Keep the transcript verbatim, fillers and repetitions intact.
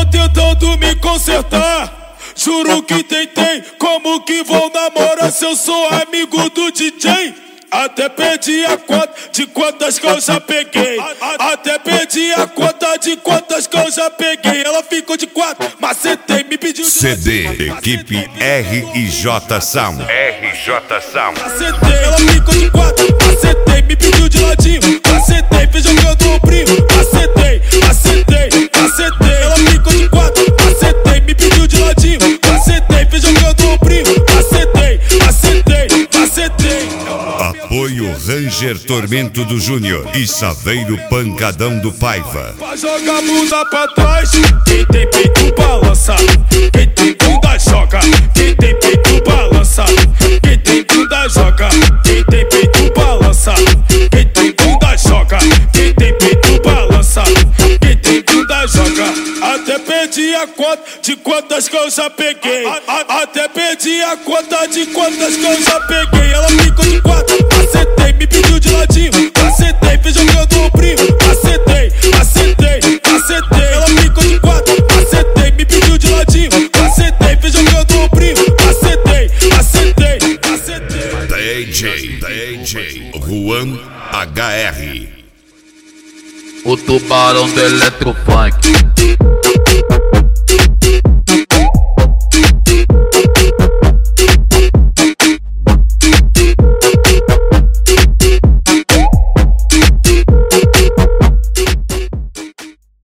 ficou tentando me consertar. Juro que tentei, como que vou namorar se eu sou amigo do D J? Até perdi a conta de quantas que eu já peguei. Até perdi a conta de quantas que eu já peguei. Ela ficou de quatro, macetei, me pediu de C D, equipe R I J Sound. R J Sound. Macetei, ela ficou de quatro, macetei, me pediu de ladinho. Macetei, fez jogando o primo. Macetei, macetei, macetei. Ela ficou de quatro, macetei, me pediu de ladinho. Macetei, fez jogando o primo. Macetei, macetei, macetei. Apoio Ranger Tormento do Júnior e Saveiro Pancadão do Paiva. Pra jogar bunda pra trás, quem tem peito balança. Quem tem bunda joga, quem tem peito balança. Quem tem bunda joga, quem tem peito balança. Quem tem bunda joga, quem tem peito balança. Quem tem bunda joga. Até perdi a conta de quantas que eu já peguei. Até perdi a conta de quantas que eu já peguei. Ela ficou de quatro, macetei, me pediu de ladinho. Macetei, fez jogando o primo. Macetei, macetei, macetei. Ela ficou de quatro, macetei, me pediu de ladinho. Macetei, fez jogando o primo. Macetei, macetei, macetei. D J, D J Juan H R. O tubarão do Eletrofunk.